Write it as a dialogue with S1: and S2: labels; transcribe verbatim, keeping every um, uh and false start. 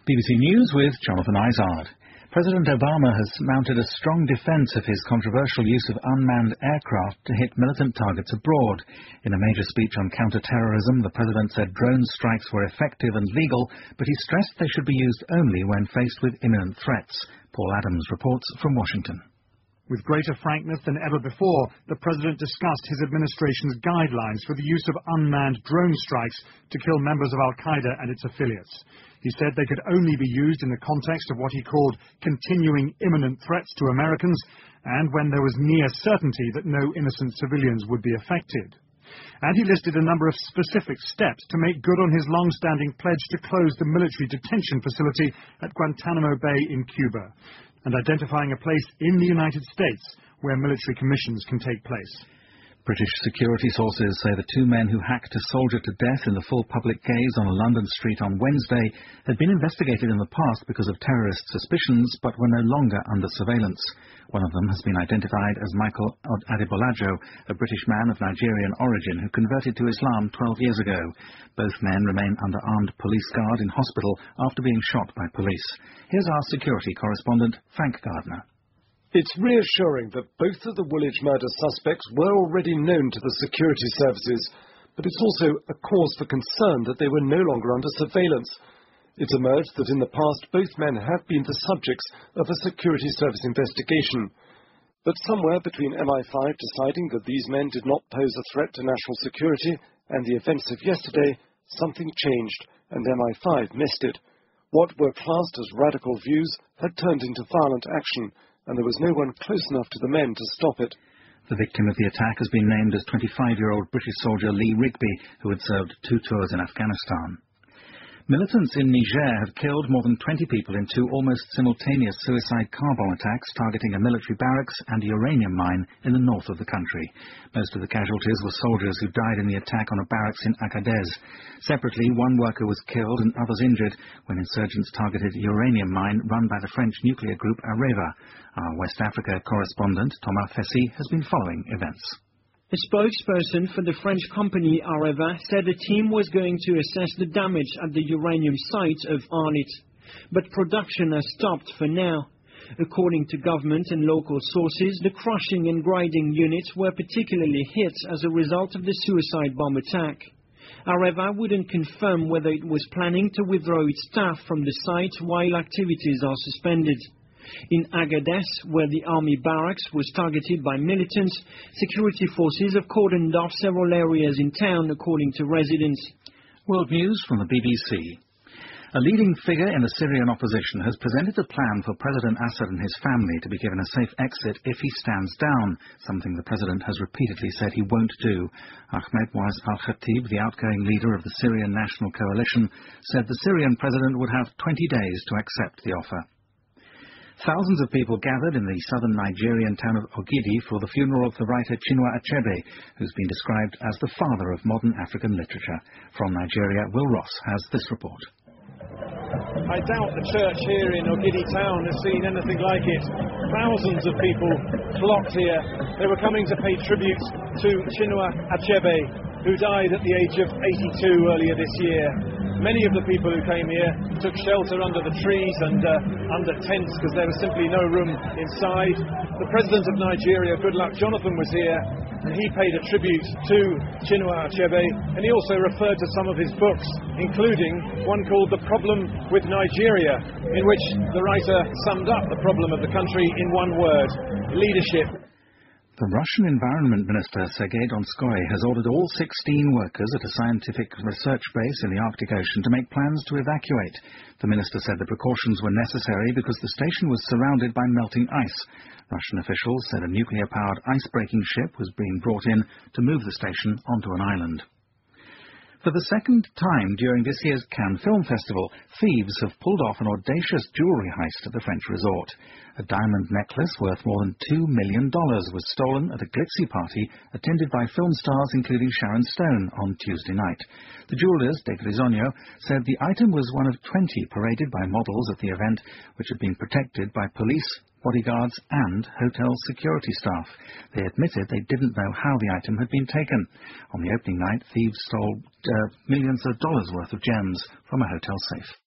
S1: B B C News with Jonathan Izard. President Obama has mounted a strong defence of his controversial use of unmanned aircraft to hit militant targets abroad. In a major speech on counter-terrorism, the president said drone strikes were effective and legal, but he stressed they should be used only when faced with imminent threats. Paul Adams reports from Washington.
S2: With greater frankness than ever before, the president discussed his administration's guidelines for the use of unmanned drone strikes to kill members of Al-Qaeda and its affiliates. He said they could only be used in the context of what he called continuing imminent threats to Americans and when there was near certainty that no innocent civilians would be affected. And he listed a number of specific steps to make good on his long-standing pledge to close the military detention facility at Guantanamo Bay in Cuba, and identifying a place in the United States where military commissions can take place.
S1: British security sources say the two men who hacked a soldier to death in the full public gaze on a London street on Wednesday had been investigated in the past because of terrorist suspicions, but were no longer under surveillance. One of them has been identified as Michael Adebolajo, a British man of Nigerian origin who converted to Islam twelve years ago. Both men remain under armed police guard in hospital after being shot by police. Here's our security correspondent, Frank Gardner.
S3: It's reassuring that both of the Woolwich murder suspects were already known to the security services, but it's also a cause for concern that they were no longer under surveillance. It's emerged that in the past both men have been the subjects of a security service investigation. But somewhere between M I five deciding that these men did not pose a threat to national security and the events of yesterday, something changed, and M I five missed it. What were classed as radical views had turned into violent action, and there was no one close enough to the men to stop it.
S1: The victim of the attack has been named as twenty-five-year-old British soldier Lee Rigby, who had served two tours in Afghanistan. Militants in Niger have killed more than twenty people in two almost simultaneous suicide car bomb attacks targeting a military barracks and a uranium mine in the north of the country. Most of the casualties were soldiers who died in the attack on a barracks in Agadez. Separately, one worker was killed and others injured when insurgents targeted a uranium mine run by the French nuclear group Areva. Our West Africa correspondent, Thomas Fessy, has been following events.
S4: A spokesperson for the French company Areva said the team was going to assess the damage at the uranium site of Arlit, but production has stopped for now. According to government and local sources, the crushing and grinding units were particularly hit as a result of the suicide bomb attack. Areva wouldn't confirm whether it was planning to withdraw its staff from the site while activities are suspended. In Agadez, where the army barracks was targeted by militants, security forces have cordoned off several areas in town, according to residents.
S1: World News from the B B C. A leading figure in the Syrian opposition has presented a plan for President Assad and his family to be given a safe exit if he stands down, something the president has repeatedly said he won't do. Ahmed Waz al-Khatib, the outgoing leader of the Syrian National Coalition, said the Syrian president would have twenty days to accept the offer. Thousands of people gathered in the southern Nigerian town of Ogidi for the funeral of the writer Chinua Achebe, who's been described as the father of modern African literature. From Nigeria, Will Ross has this report.
S5: I doubt the church here in Ogidi town has seen anything like it. Thousands of people flocked here. They were coming to pay tribute to Chinua Achebe, who died at the age of eighty-two earlier this year. Many of the people who came here took shelter under the trees and uh, under tents because there was simply no room inside. The President of Nigeria, Goodluck Jonathan, was here, and he paid a tribute to Chinua Achebe, and he also referred to some of his books, including one called The Problem with Nigeria, in which the writer summed up the problem of the country in one word: leadership.
S1: The Russian Environment Minister Sergei Donskoy has ordered all sixteen workers at a scientific research base in the Arctic Ocean to make plans to evacuate. The minister said the precautions were necessary because the station was surrounded by melting ice. Russian officials said a nuclear-powered ice-breaking ship was being brought in to move the station onto an island. For the second time during this year's Cannes Film Festival, thieves have pulled off an audacious jewellery heist at the French resort. A diamond necklace worth more than two million dollars was stolen at a glitzy party attended by film stars including Sharon Stone on Tuesday night. The jewellers, De Grisogno, said the item was one of twenty paraded by models at the event, which had been protected by police, bodyguards and hotel security staff. They admitted they didn't know how the item had been taken. On the opening night, thieves stole uh, millions of dollars worth of gems from a hotel safe.